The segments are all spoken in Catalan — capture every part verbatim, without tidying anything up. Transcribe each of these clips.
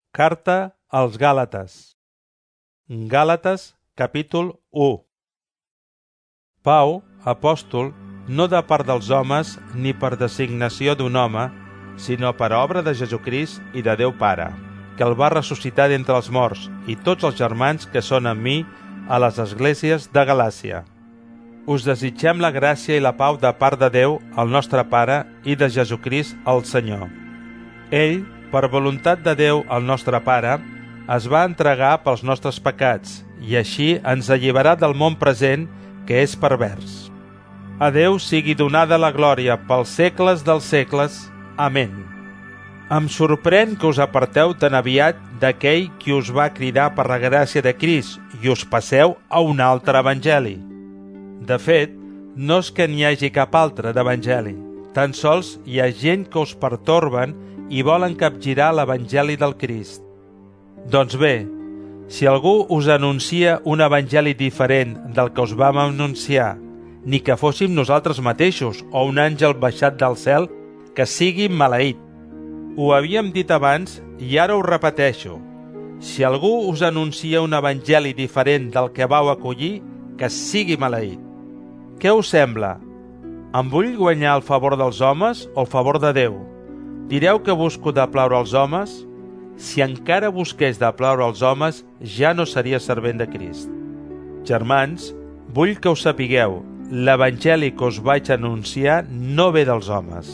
Carta als Gàlates. Gàlates, capítol u. Pau, apòstol, no de part dels homes ni per designació d'un home, sinó per obra de Jesucrist i de Déu Pare, que el va ressuscitar d'entre els morts, i tots els germans que són amb mi a les esglésies de Galàcia. Us desitgem la gràcia i la pau de part de Déu, el nostre Pare, i de Jesucrist, el Senyor. Ell, per voluntat de Déu, el nostre Pare, es va entregar pels nostres pecats i així ens alliberà del món present, que és pervers. A Déu sigui donada la glòria pels segles dels segles. Amén. Em sorprèn que us aparteu tan aviat d'aquell qui us va cridar per la gràcia de Crist i us passeu a un altre evangeli. De fet, no és que n'hi hagi cap altre d'evangeli, tan sols hi ha gent que us pertorben i volen capgirar l'evangeli del Crist. Doncs bé, si algú us anuncia un evangeli diferent del que us vam anunciar, ni que fóssim nosaltres mateixos o un àngel baixat del cel, que sigui maleït. Ho havíem dit abans i ara ho repeteixo. Si algú us anuncia un evangeli diferent del que vau acollir, que sigui maleït. Què us sembla? Em vull guanyar el favor dels homes o el favor de Déu? Direu que busco de plaure als homes? Si encara busqués de plaure als homes, ja no seria servent de Crist. Germans, vull que ho sapigueu, l'evangeli que us vaig anunciar no ve dels homes.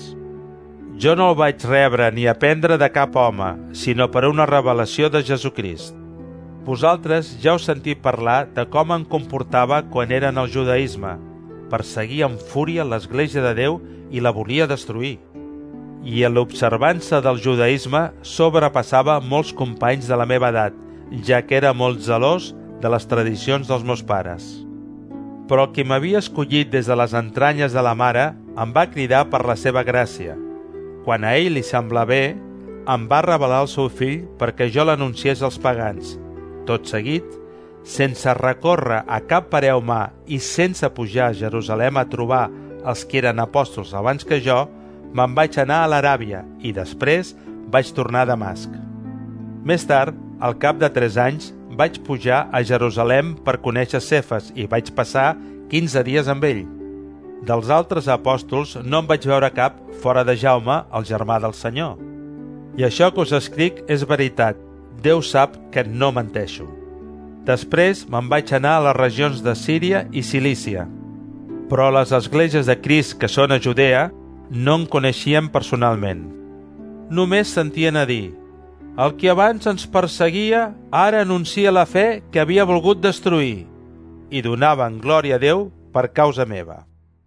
Jo no el vaig rebre ni aprendre de cap home, sinó per una revelació de Jesucrist. Vosaltres ja heu sentit parlar de com em comportava quan era en el judaïsme. Perseguia amb fúria l'Església de Déu i la volia destruir. I a l'observança del judaïsme sobrepassava molts companys de la meva edat, ja que era molt zelós de les tradicions dels meus pares. Però el qui m'havia escollit des de les entranyes de la mare em va cridar per la seva gràcia. Quan a ell li sembla bé, em va revelar el seu fill perquè jo l'anunciés als pagans. Tot seguit, sense recórrer a cap parer humà i sense pujar a Jerusalem a trobar els que eren apòstols abans que jo, me'n vaig anar a l'Aràbia i després vaig tornar a Damasc. Més tard, al cap de tres anys, vaig pujar a Jerusalem per conèixer Cefas i vaig passar quinze dies amb ell. Dels altres apòstols no en vaig veure cap fora de Jaume, el germà del Senyor. I això que us escric és veritat. Déu sap que no menteixo. Després me'n vaig anar a les regions de Síria i Cilícia. Però les esglésies de Crist que són a Judea no en coneixien personalment. Només sentien a dir: el que abans ens perseguia ara anuncia la fe que havia volgut destruir, i donaven glòria a Déu per causa meva.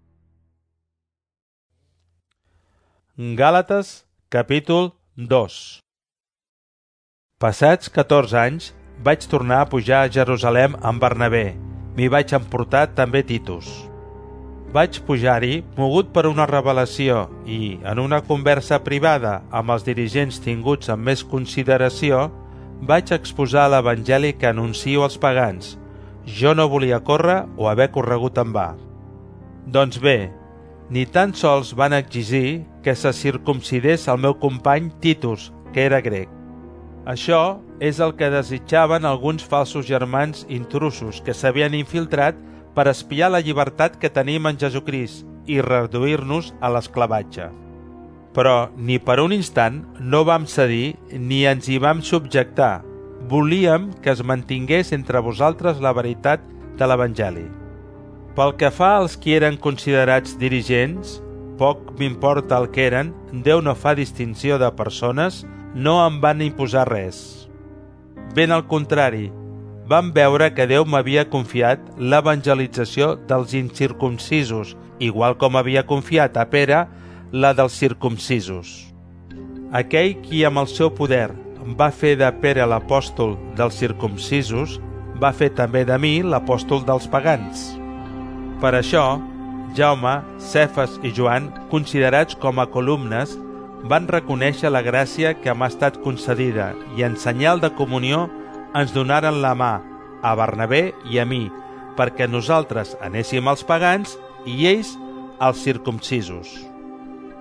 Gàlates, capítol dos. Passats catorze anys, vaig tornar a pujar a Jerusalem amb Bernabé. M'hi vaig emportar també Titus. Vaig pujar-hi mogut per una revelació i, en una conversa privada amb els dirigents tinguts amb més consideració, vaig exposar l'evangeli que anuncio als pagans. Jo no volia córrer o haver corregut en va. Doncs bé, ni tan sols van exigir que se circumcidés el meu company Titus, que era grec. Això és el que desitjaven alguns falsos germans intrusos que s'havien infiltrat per espiar la llibertat que tenim en Jesucrist i reduir-nos a l'esclavatge. Però ni per un instant no vam cedir ni ens hi vam subjectar. Volíem que es mantingués entre vosaltres la veritat de l'Evangeli. Pel que fa als qui eren considerats dirigents, poc m'importa el que eren, Déu no fa distinció de persones, no em van imposar res. Ben al contrari, van veure que Déu m'havia confiat l'evangelització dels incircumcisos, igual com havia confiat a Pere la dels circumcisos. Aquell qui amb el seu poder va fer de Pere l'apòstol dels circumcisos, va fer també de mi l'apòstol dels pagans. Per això, Jaume, Cefas i Joan, considerats com a columnes, van reconèixer la gràcia que m'ha estat concedida i en senyal de comunió ens donaren la mà, a Bernabé i a mi, perquè nosaltres anéssim als pagans i ells als circumcisos.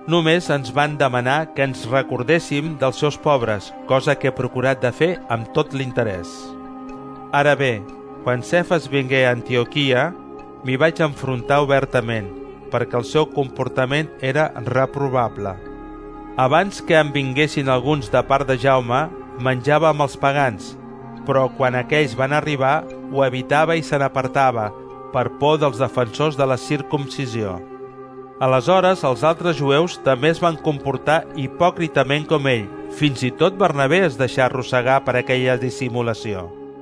Només ens van demanar que ens recordéssim dels seus pobres, cosa que he procurat de fer amb tot l'interès. Ara bé, quan Cefas vingué a Antioquia, m'hi vaig enfrontar obertament, perquè el seu comportament era reprovable. Abans que em vinguessin alguns de part de Jaume, menjava amb els pagans, però quan aquells van arribar, ho evitava i se n'apartava, per por dels defensors de la circumcisió. Aleshores, els altres jueus també es van comportar hipòcritament com ell. Fins i tot Bernabé es deixà arrossegar per aquella dissimulació.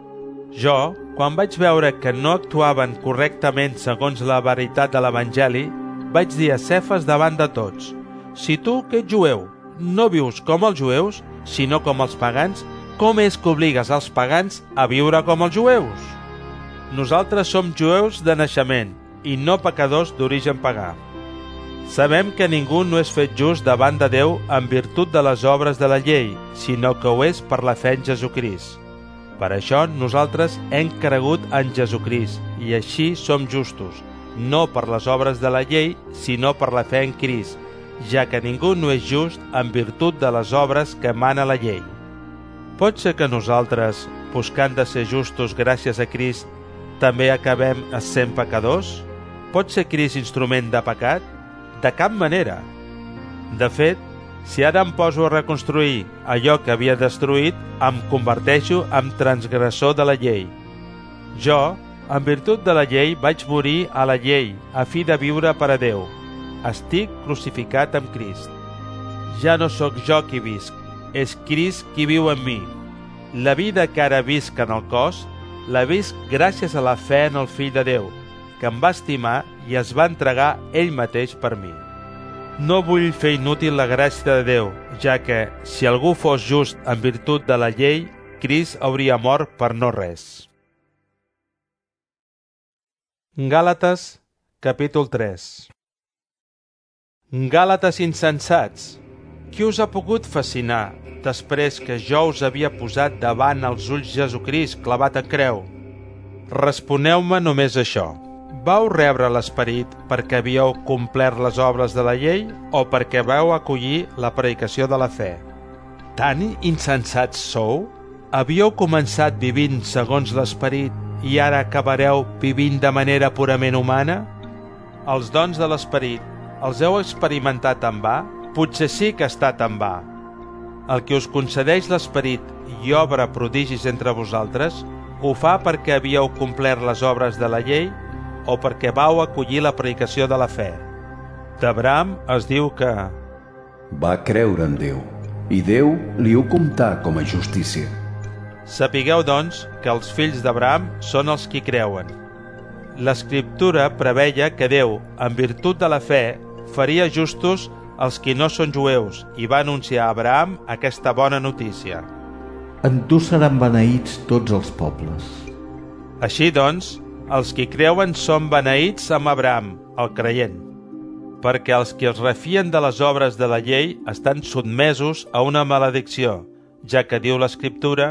Jo, quan vaig veure que no actuaven correctament segons la veritat de l'Evangeli, vaig dir a Cefas davant de tots: si tu, que ets jueu, no vius com els jueus, sinó com els pagans, com és que obligues els pagans a viure com els jueus? Nosaltres som jueus de naixement i no pecadors d'origen pagà. Sabem que ningú no és fet just davant de Déu en virtut de les obres de la llei, sinó que ho és per la fe en Jesucrist. Per això nosaltres hem cregut en Jesucrist i així som justos, no per les obres de la llei, sinó per la fe en Crist, ja que ningú no és just en virtut de les obres que mana la llei. Pot ser que nosaltres, buscant de ser justos gràcies a Crist, també acabem sent pecadors? Pot ser Crist instrument de pecat? De cap manera. De fet, si ara em poso a reconstruir allò que havia destruït, em converteixo en transgressor de la llei. Jo, en virtut de la llei, vaig morir a la llei, a fi de viure per a Déu. Estic crucificat amb Crist. Ja no sóc jo qui visc, és Crist qui viu en mi. La vida que ara visc en el cos, la visc gràcies a la fe en el Fill de Déu, que em va estimar i es va entregar ell mateix per mi. No vull fer inútil la gràcia de Déu, ja que, si algú fos just en virtut de la llei, Crist hauria mort per no res. Gàlates, capítol tres. Gàlates insensats, qui us ha pogut fascinar després que jo us havia posat davant els ulls Jesucrist clavat en creu? Responeu-me només això. Vau rebre l'Esperit perquè havíeu complert les obres de la llei o perquè vau acollir la predicació de la fe? Tan insensats sou? Havíeu començat vivint segons l'Esperit i ara acabareu vivint de manera purament humana? Els dons de l'Esperit els heu experimentat en va? Potser sí que ha estat en va. El que us concedeix l'Esperit i obra prodigis entre vosaltres, ho fa perquè havíeu complert les obres de la llei o perquè vau acollir la predicació de la fe? D'Abraham es diu que va creure en Déu, i Déu li ho comptà com a justícia. Sapigueu, doncs, que els fills d'Abraham són els qui creuen. L'Escriptura preveia que Déu, en virtut de la fe, faria justos els qui no són jueus i va anunciar a Abraham aquesta bona notícia. En tu seran beneïts tots els pobles. Així doncs, els qui creuen són beneïts amb Abraham, el creient, perquè els qui es refien de les obres de la llei estan sotmesos a una maledicció, ja que diu l'Escriptura: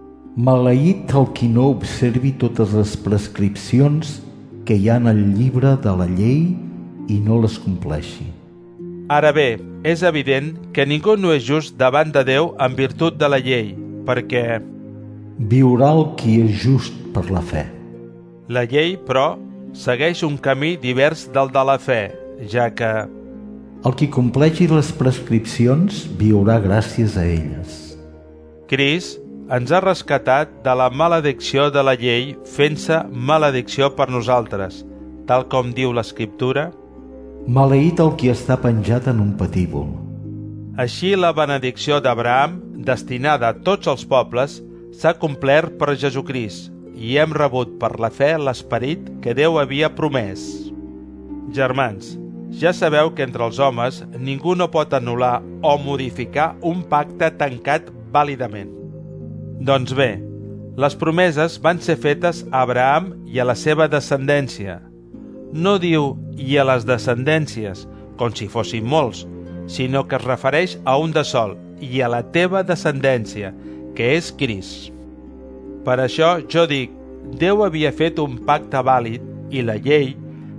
maleït el qui no observi totes les prescripcions que hi ha en el llibre de la llei i no les compleixi. Ara bé, és evident que ningú no és just davant de Déu en virtut de la llei, perquè viurà el qui és just per la fe. La llei, però, segueix un camí divers del de la fe, ja que el qui compleixi les prescripcions viurà gràcies a elles. Crist ens ha rescatat de la maledicció de la llei fent-se maledicció per nosaltres, tal com diu l'Escriptura: maleït el qui està penjat en un patíbul. Així la benedicció d'Abraham, destinada a tots els pobles, s'ha complert per Jesucrist, i hem rebut per la fe l'Esperit que Déu havia promès. Germans, ja sabeu que entre els homes ningú no pot anul·lar o modificar un pacte tancat vàlidament. Doncs bé, les promeses van ser fetes a Abraham i a la seva descendència. No diu «i a les descendències», com si fossin molts, sinó que es refereix a un de sol, i a la teva descendència, que és Crist. Per això jo dic, Déu havia fet un pacte vàlid i la llei,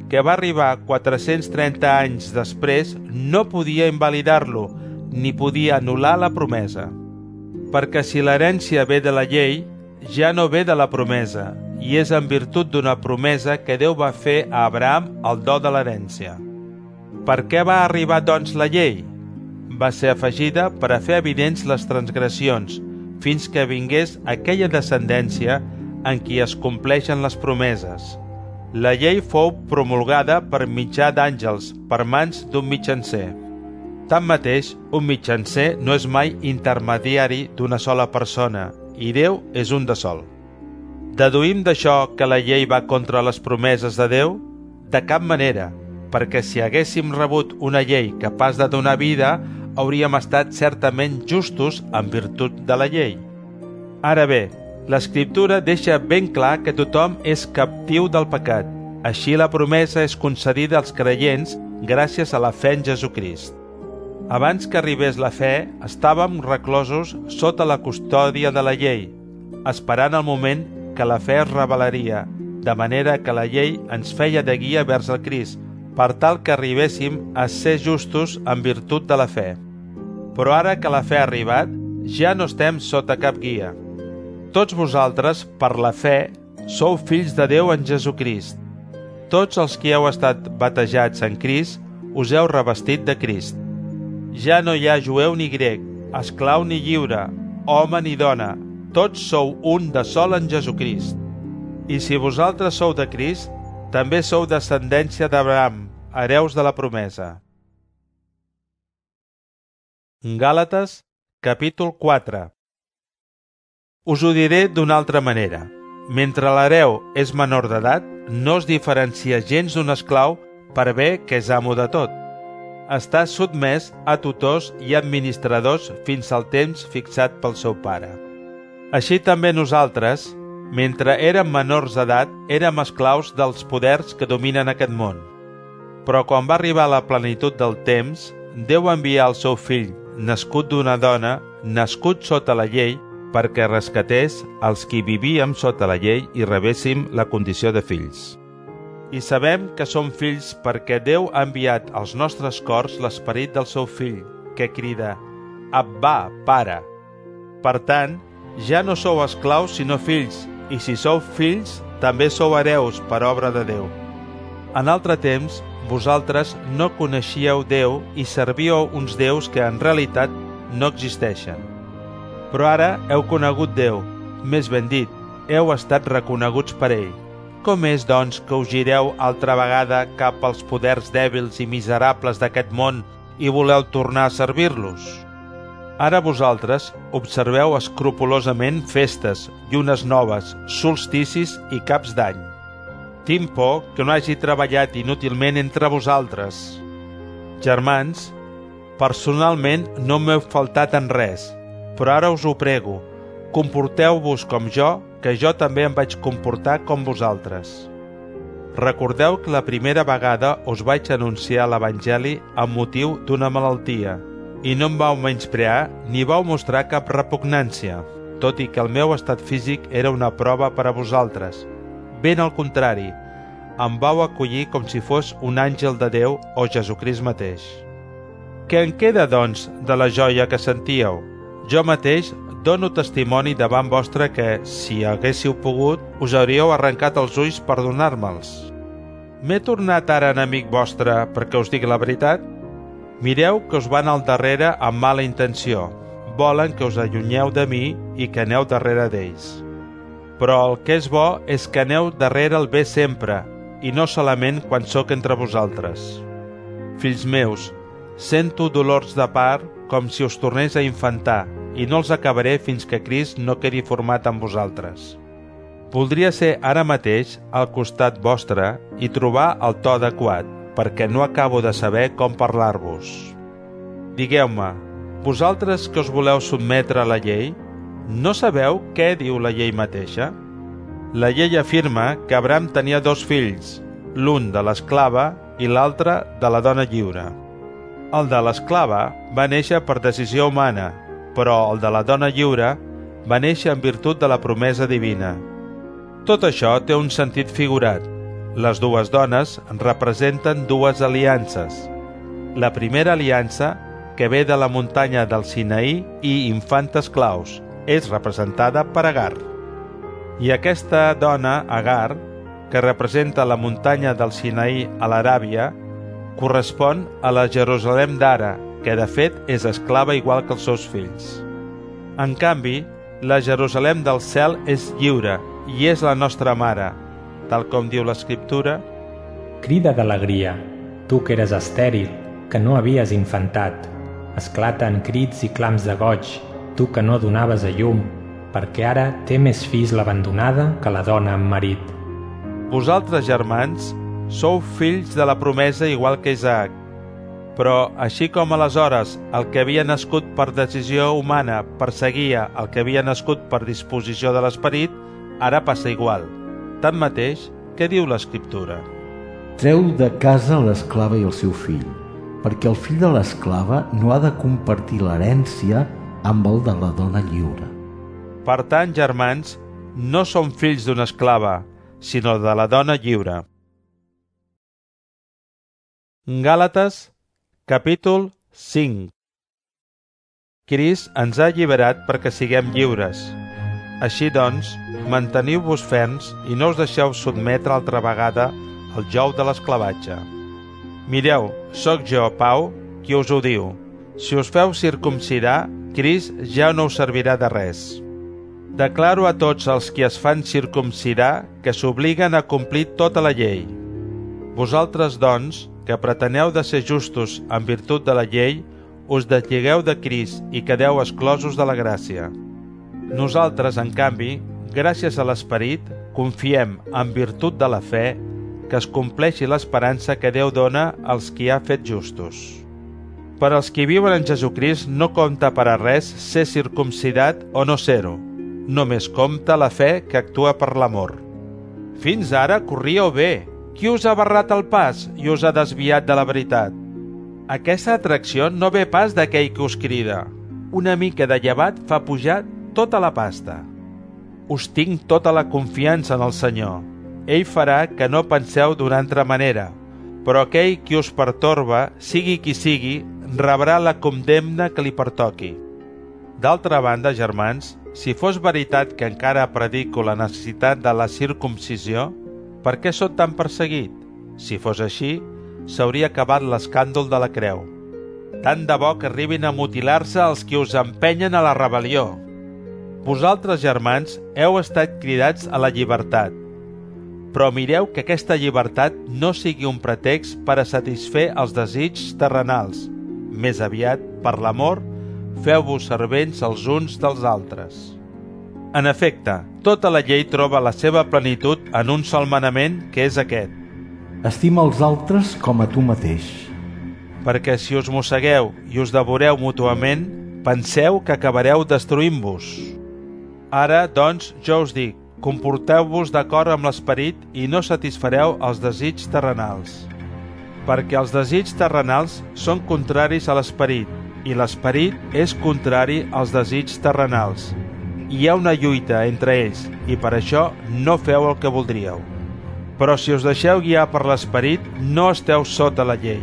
que va arribar quatre-cents trenta anys després, no podia invalidar-lo, ni podia anul·lar la promesa. Perquè si l'herència ve de la llei, ja no ve de la promesa, i és en virtut d'una promesa que Déu va fer a Abraham el do de l'herència. Per què va arribar, doncs, la llei? Va ser afegida per a fer evidents les transgressions, fins que vingués aquella descendència en qui es compleixen les promeses. La llei fou promulgada per mitjà d'àngels, per mans d'un mitjancer. Tanmateix, un mitjancer no és mai intermediari d'una sola persona, i Déu és un de sol. Deduïm d'això que la llei va contra les promeses de Déu? De cap manera, perquè si haguéssim rebut una llei capaç de donar vida, hauríem estat certament justos en virtut de la llei. Ara bé, l'Escriptura deixa ben clar que tothom és captiu del pecat. Així la promesa és concedida als creients gràcies a la fe en Jesucrist. Abans que arribés la fe, estàvem reclosos sota la custòdia de la llei, esperant el moment que la fe es revelaria, de manera que la llei ens feia de guia vers el Crist, per tal que arribéssim a ser justos en virtut de la fe. Però ara que la fe ha arribat, ja no estem sota cap guia. Tots vosaltres, per la fe, sou fills de Déu en Jesucrist. Tots els que heu estat batejats en Crist, us heu revestit de Crist. Ja no hi ha jueu ni grec, esclau ni lliure, home ni dona, tots sou un de sol en Jesucrist. I si vosaltres sou de Crist, també sou descendència d'Abraham, hereus de la promesa. Gàlates, capítol quatre. Us ho diré d'una altra manera. Mentre l'hereu és menor d'edat, no es diferencia gens d'un esclau per bé que és amo de tot. Està sotmès a tutors i administradors fins al temps fixat pel seu pare. Així també nosaltres, mentre érem menors d'edat, érem esclaus dels poders que dominen aquest món. Però quan va arribar la plenitud del temps, Déu envià el seu fill, nascut d'una dona, nascut sota la llei, perquè rescatés els qui vivíem sota la llei i rebéssim la condició de fills. I sabem que som fills perquè Déu ha enviat als nostres cors l'esperit del seu fill, que crida Abba, Pare. Per tant, ja no sou esclaus sinó fills, i si sou fills, també sou hereus per obra de Déu. En altre temps, vosaltres no coneixíeu Déu i servíeu uns déus que en realitat no existeixen. Però ara heu conegut Déu, més ben dit, heu estat reconeguts per ell. Com és, doncs, que us gireu altra vegada cap als poders dèbils i miserables d'aquest món i voleu tornar a servir-los? Ara vosaltres observeu escrupolosament festes, llunes noves, solsticis i caps d'any. Tinc por que no hagi treballat inútilment entre vosaltres. Germans, personalment no m'heu faltat en res, però ara us ho prego, comporteu-vos com jo, que jo també em vaig comportar com vosaltres. Recordeu que la primera vegada us vaig anunciar l'Evangeli amb motiu d'una malaltia, i no em vau menysprear ni vau mostrar cap repugnància, tot i que el meu estat físic era una prova per a vosaltres. Ben al contrari, em vau acollir com si fos un àngel de Déu o Jesucrist mateix. Què en queda, doncs, de la joia que sentíeu? Jo mateix dono testimoni davant vostre que, si haguéssiu pogut, us hauríeu arrencat els ulls per donar-me'ls. M'he tornat ara enemic vostre perquè us dic la veritat? Mireu que us van al darrere amb mala intenció. Volen que us allunyeu de mi i que aneu darrere d'ells. Però el que és bo és que aneu darrere el bé sempre, i no solament quan sóc entre vosaltres. Fills meus, sento dolors de part com si us tornés a infantar, i no els acabaré fins que Crist no quedi format en vosaltres. Voldria ser ara mateix al costat vostre i trobar el to adequat, perquè no acabo de saber com parlar-vos. Digueu-me, vosaltres que us voleu sotmetre a la llei, no sabeu què diu la llei mateixa? La llei afirma que Abraham tenia dos fills, l'un de l'esclava i l'altre de la dona lliure. El de l'esclava va néixer per decisió humana, però el de la dona lliure va néixer en virtut de la promesa divina. Tot això té un sentit figurat. les dues dones representen dues aliances. La primera aliança, que ve de la muntanya del Sinaí i infantes claus, és representada per Agar. I aquesta dona, Agar, que representa la muntanya del Sinaí a l'Aràbia, correspon a la Jerusalem d'ara, que de fet és esclava igual que els seus fills. En canvi, la Jerusalem del cel és lliure i és la nostra mare, tal com diu l'Escriptura: Crida d'alegria, tu que eres estèril, que no havies infantat. Esclaten crits i clams de goig, tu que no donaves a llum, perquè ara té més fills l'abandonada que la dona amb marit. Vosaltres, germans, sou fills de la promesa igual que Isaac. Però, així com aleshores el que havia nascut per decisió humana perseguia el que havia nascut per disposició de l'esperit, ara passa igual. Tanmateix, què diu l'Escriptura? Treu de casa l'esclava i el seu fill, perquè el fill de l'esclava no ha de compartir l'herència amb el de la dona lliure. Per tant, germans, no som fills d'una esclava, sinó de la dona lliure. Gàlates, capítol cinc. Crist ens ha alliberat perquè siguem lliures. Així doncs, manteniu-vos ferms i no us deixeu sotmetre altra vegada al jou de l'esclavatge. Mireu, sóc jo, Pau, qui us ho diu. Si us feu circumcidar, Crist ja no us servirà de res. Declaro a tots els qui es fan circumcidar que s'obliguen a complir tota la llei. Vosaltres, doncs, que preteneu de ser justos en virtut de la llei, us deslligueu de Crist i quedeu exclosos de la gràcia. Nosaltres, en canvi, gràcies a l'Esperit, confiem, en virtut de la fe, que es compleixi l'esperança que Déu dona als qui ha fet justos. Per als qui viuen en Jesucrist no compta per a res ser circumcidat o no ser-ho. Només compta la fe que actua per l'amor. Fins ara corríeu bé. Qui us ha barrat el pas i us ha desviat de la veritat? Aquesta atracció no ve pas d'aquell que us crida. Una mica de llevat fa pujar tota la pasta. Us tinc tota la confiança en el Senyor. Ell farà que no penseu d'una altra manera, però aquell qui us pertorba, sigui qui sigui, rebrà la condemna que li pertoqui. D'altra banda, germans, si fos veritat que encara predico la necessitat de la circumcisió, per què sóc tan perseguit? Si fos així, s'hauria acabat l'escàndol de la creu. Tant de bo que arribin a mutilar-se els qui us empenyen a la rebel·lió. Vosaltres, germans, heu estat cridats a la llibertat, però mireu que aquesta llibertat no sigui un pretext per a satisfer els desitjos terrenals. Més aviat, per l'amor, feu-vos servents els uns dels altres. En efecte, tota la llei troba la seva plenitud en un sol manament, que és aquest: estima els altres com a tu mateix. Perquè si us mossegueu i us devoreu mútuament, penseu que acabareu destruint-vos. Ara, doncs, jo us dic, comporteu-vos d'acord amb l'esperit i no satisfareu els desitjos terrenals. Perquè els desitjos terrenals són contraris a l'esperit, i l'esperit és contrari als desitjos terrenals. Hi ha una lluita entre ells, i per això no feu el que voldríeu. Però si us deixeu guiar per l'esperit, no esteu sota la llei.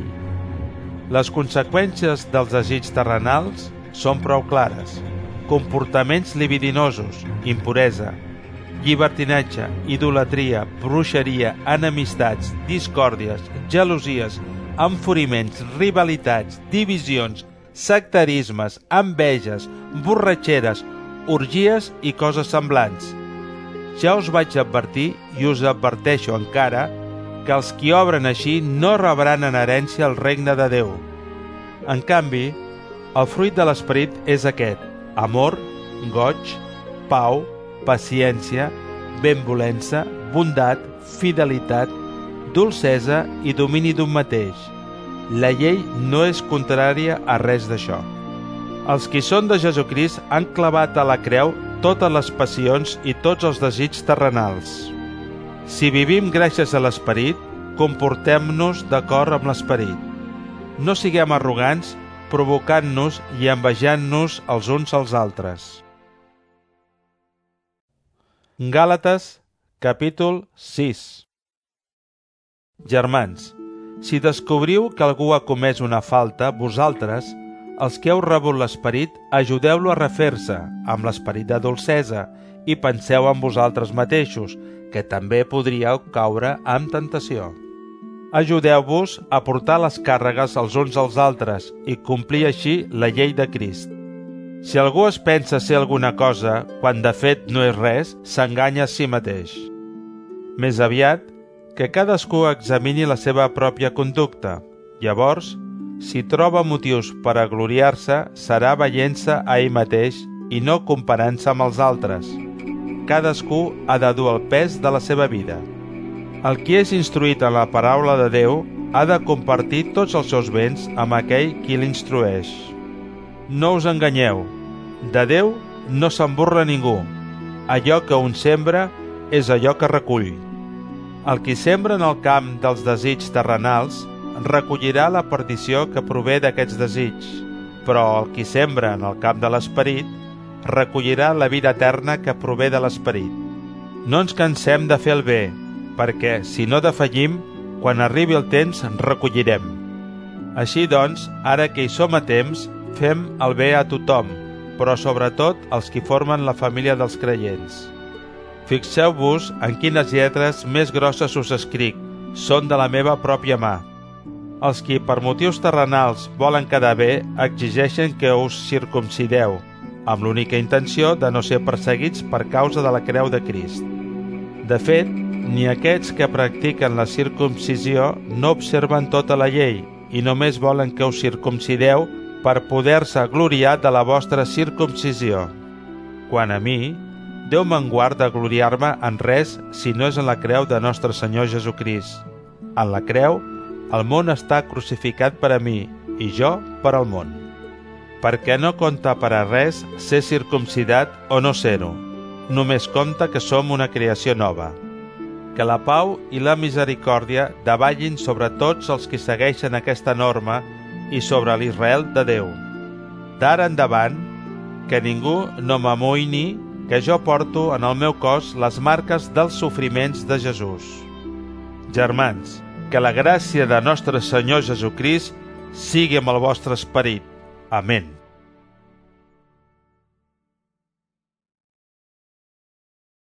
Les conseqüències dels desitjos terrenals són prou clares: comportaments libidinosos, impuresa, llibertinatge, idolatria, bruixeria, enemistats, discòrdies, gelosies, enfuriments, rivalitats, divisions, sectarismes, enveges, borratxeres, orgies i coses semblants. Ja us vaig advertir i us adverteixo encara que els qui obren així no rebran en herència el regne de Déu. En canvi, el fruit de l'esperit és aquest: amor, goig, pau, paciència, benvolença, bondat, fidelitat, dolcesa i domini d'un mateix. La llei no és contrària a res d'això. Els qui són de Jesucrist han clavat a la creu totes les passions i tots els desitjos terrenals. Si vivim gràcies a l'esperit, comportem-nos d'acord amb l'esperit. No siguem arrogants, provocant-nos i envejant-nos els uns als altres. Gàlates, capítol sis. Germans, si descobriu que algú ha comès una falta, vosaltres, els que heu rebut l'Esperit, ajudeu-lo a refer-se amb l'esperit de dolcesa i penseu en vosaltres mateixos, que també podríeu caure en tentació. Ajudeu-vos a portar les càrregues els uns als altres i complir així la llei de Crist. Si algú es pensa ser alguna cosa, quan de fet no és res, s'enganya a si mateix. Més aviat, que cadascú examini la seva pròpia conducta. Llavors, si troba motius per a gloriar-se, serà veient-se a ell mateix i no comparant-se amb els altres. Cadascú ha de dur el pes de la seva vida. El qui és instruït en la paraula de Déu ha de compartir tots els seus béns amb aquell qui l'instrueix. No us enganyeu, de Déu no s'emburra ningú. Allò que un sembra és allò que recull. El qui sembra en el camp dels desigs terrenals recollirà la perdició que prové d'aquests desigs, però el qui sembra en el camp de l'esperit recollirà la vida eterna que prové de l'esperit. No ens cansem de fer el bé, perquè, si no defallim, quan arribi el temps recollirem. Així doncs, ara que hi som a temps, fem el bé a tothom, però sobretot als qui formen la família dels creients. Fixeu-vos en quines lletres més grosses us escric, són de la meva pròpia mà. Els qui per motius terrenals volen quedar bé exigeixen que us circumcideu, amb l'única intenció de no ser perseguits per causa de la creu de Crist. De fet, ni aquests que practiquen la circumcisió no observen tota la llei i només volen que us circumcideu per poder-se gloriar de la vostra circumcisió. Quant a mi, Déu me'n guard de gloriar-me en res si no és en la creu de nostre Senyor Jesucrist. En la creu, el món està crucificat per a mi i jo per al món. Perquè no compta per a res ser circumcidat o no ser-ho. Només compta que som una creació nova. Que la pau i la misericòrdia davallin sobre tots els que segueixen aquesta norma i sobre l'Israel de Déu. D'ara endavant, que ningú no m'amoïni, que jo porto en el meu cos les marques dels sofriments de Jesús. Germans, que la gràcia de nostre Senyor Jesucrist sigui amb el vostre esperit. Amén.